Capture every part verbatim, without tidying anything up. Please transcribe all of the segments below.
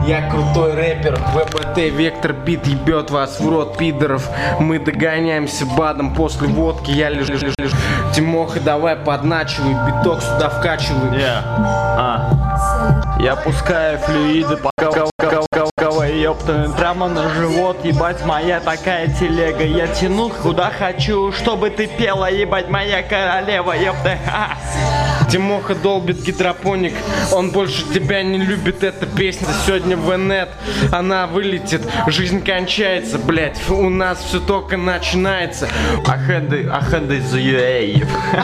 Я крутой рэпер, ВБТ, Вектор Бит ебет вас в рот, пидоров. Мы догоняемся бадом после водки. Я лежу, лежу, лежу. Тимоха, давай подначивай, биток сюда вкачивай. Yeah. А. Я пускаю флюиды по ёпта, прямо на живот, ебать, моя такая телега. Я тяну куда хочу, чтобы ты пела, ебать, моя королева, ёпта. Тимоха долбит гидропоник, он больше тебя не любит, эта песня сегодня в инет, она вылетит, жизнь кончается, блять, у нас все только начинается. Ахенды, ахенды за ю эй.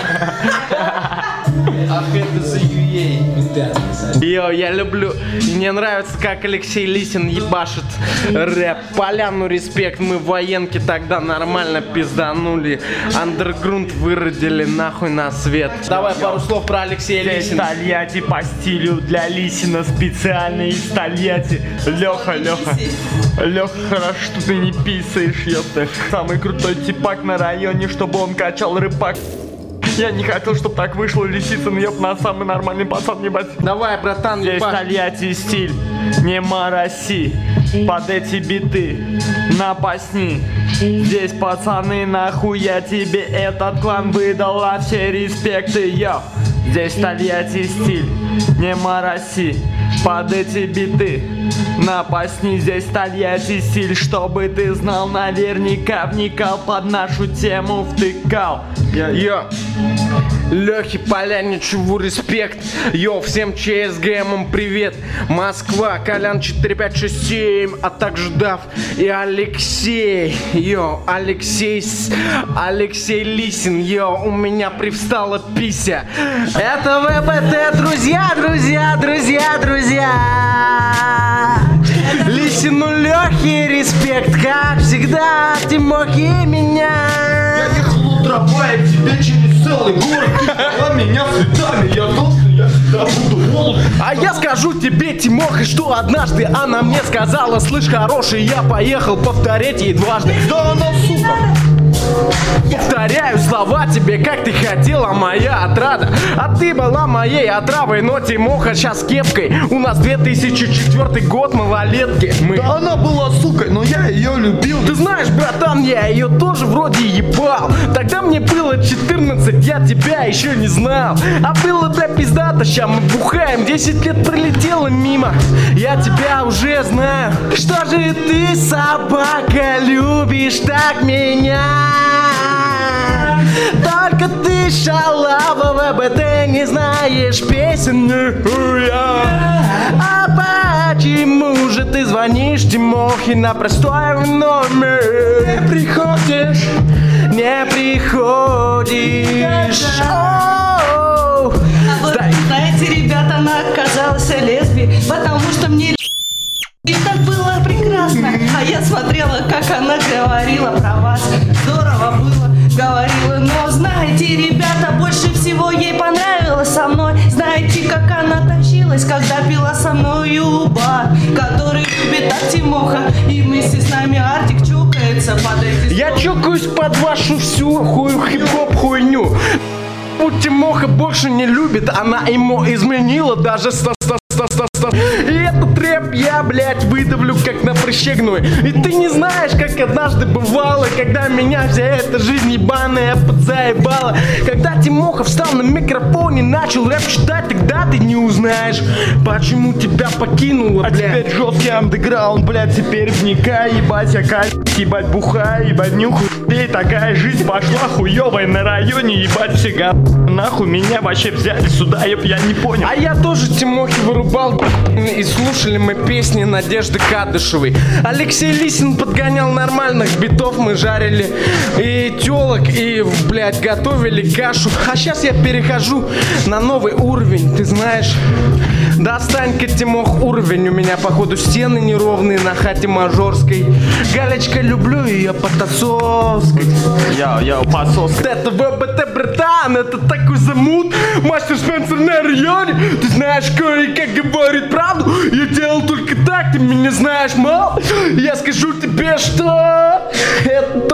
Ахенды за ю эй. Йо, я люблю, мне нравится, как Алексей Лисин ебашит рэп. Поляну респект, мы военки тогда нормально пизданули, андерграунд выродили нахуй на свет. Давай пару слов про Алексея Лисина. Тольятти по стилю для Лисина, специально из Тольятти. Леха, Леха, Леха, хорошо, что ты не писаешь, ёпта. Самый крутой типак на районе, чтобы он качал рыбак. Я не хотел, чтобы так вышло, Лисицын, ёб, на самый нормальный пацан, ебать. Давай, братан, здесь ебаш. Тольятти стиль, не мороси, под эти биты напасни. Здесь пацаны, нахуй я тебе этот клан выдал, а все респекты, йо. Здесь Тольятти стиль, не мороси, под эти биты напасни. Здесь Тольятти стиль, чтобы ты знал, наверняка вникал, под нашу тему втыкал. Йо, Лехе Поляничеву респект. Йо, всем ЧСГМам привет. Москва, Колян четыре пять шесть семь, а также Дав и Алексей. Йо, Алексей, Алексей Лисин. Йо, у меня привстала пися. Это ВБТ, друзья, друзья, друзья, друзья. Лисину Лехе респект, как всегда, Тимохи меня. Я ехал трамваем тебе через целый город, ты дала меня цветами, я знал, что я всегда буду молод. А я скажу тебе, Тимоха, что однажды она мне сказала: слышь, хороший, я поехал, повторять ей дважды. Да она, сука! Повторяю слова тебе, как ты хотела, моя отрада. А ты была моей отравой, но Тимоха сейчас кепкой. У нас две тысячи четвёртый год, малолетки мы. Да она была сукой, но я ее любил. Ты знаешь, братан, я ее тоже вроде ебал. Тогда мне было четырнадцать, я тебя еще не знал. А было да пиздато, ща мы бухаем. Десять лет пролетело мимо, я тебя уже знаю. Что же ты, собака, любишь так меня? Только ты, шалава, ВБТ, не знаешь песен. А почему же ты звонишь Тимохе на простой номер? Не приходишь, не приходишь. А вы знаете, ребята, она оказалась лесбией, потому что мне и так было прекрасно. А я смотрела, как она говорила про вас. Здорово было, говорила. Но знаете, ребята, больше всего ей понравилось со мной. Знаете, как она тащилась, когда пила со мною бар, который любит так Тимоха. И вместе с нами Артик чокается под эти... Я чокаюсь под вашу всю хую хип-хоп хуйню. Тимоха больше не любит, она ему изменила даже ста ста ста ста ста. И этот рэп я, блядь, выдавлю как на прыщегную. И ты не знаешь, как однажды бывало, когда меня вся эта жизнь ебаная подзаебала. Когда Тимоха встал на микрофоне, начал рэп читать, тогда ты не узнаешь, почему тебя покинула, а блядь. Теперь жесткий андеграунд, блядь, теперь вникай, ебать, я кайф, ебать, бухай, ебать, нюхай. Ей такая жизнь пошла хуёвая на районе, ебать, всегда. Нахуй меня вообще взяли сюда, еб, я не понял. А я тоже Тимохи вырубал, и слушали мы песни Надежды Кадышевой. Алексей Лисин подгонял нормальных битов, мы жарили и тёлок, и, блядь, готовили кашу. А сейчас я перехожу на новый уровень, ты знаешь. Достань-ка, Тимох, уровень, у меня, походу, стены неровные на хате мажорской. Галечка, люблю ее потасовской. Я, я пососка. Это ВБТ, братан, это такой замут. Мастер Спенсер на районе. Ты знаешь, кое-как говорит правду. Я делал только так, ты меня знаешь, мол. Я скажу тебе, что это только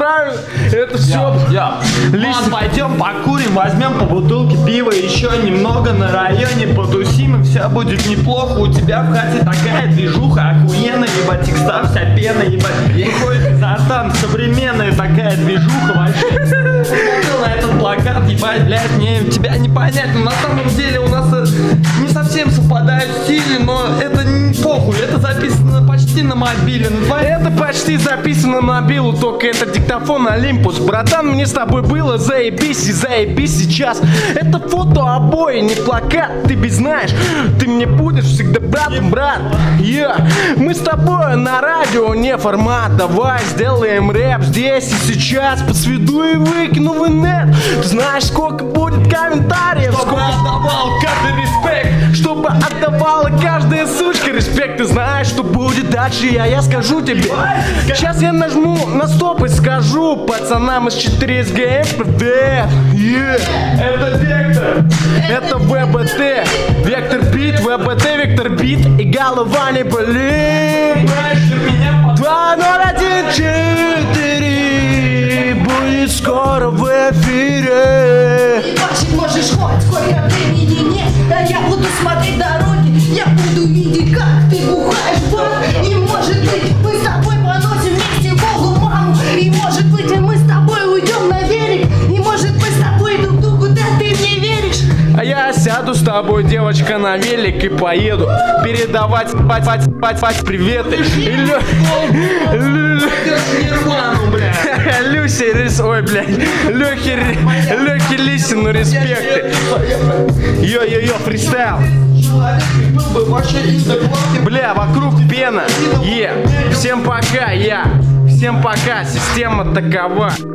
правильно? Это все. Я. Лист, пойдем покурим, возьмем по бутылке пива, еще немного на районе потусим, и все будет неплохо. У тебя в хате такая движуха охуенная, ебать, текста вся пена, ебать. Выходит изо рта современная такая движуха вообще. Смотрел на этот плакат, ебать, блядь, мне тебя не понять, но на самом деле у нас не совсем совпадают стили, но это не похуй, это записано почти на мобиле. Это почти записано на мобилу, только это диктофон Олимпус. Братан, мне с тобой было заебись и заебись сейчас. Это фото обои, не плакат, ты ведь знаешь, ты мне будешь всегда братом, брат. Yeah. Мы с тобой на радио, не формат. Давай сделаем рэп здесь и сейчас. Посведу и выкину в инет. Ты знаешь, сколько будет комментариев, чтобы сколько отдавал каждый респект, чтобы отдавала каждая сучка респект. Ты знаешь, что будет дальше, а я скажу тебе. Сейчас я нажму на стоп и скажу пацанам из четыре эс гэ эм привет. Yeah. Это Вектор. Это вэ бэ тэ. Вектор бит, вэ бэ тэ, Вектор бит. И голова не болит. Два ноль один четыре будет скоро в эфире. Ебашить можешь хоть сколько времени нет. Да я буду смотреть дороги, я буду видеть, как ты бухаешь бак. И может быть мы с тобой поносим вместе Богу маму. И может быть мы с тобой уйдем на велик. И может мы с тобой друг другу, да ты мне веришь. А я сяду с тобой, девочка, на велик и поеду передавать пать, пать, пать, пать, приветы. И Лё... Люся, рис... ой, блядь, Лёхе, Лёхе Лисину респекты. Йо-йо-йо, фристайл. Бля, вокруг пена. Е, всем пока, я. Всем пока, система такова.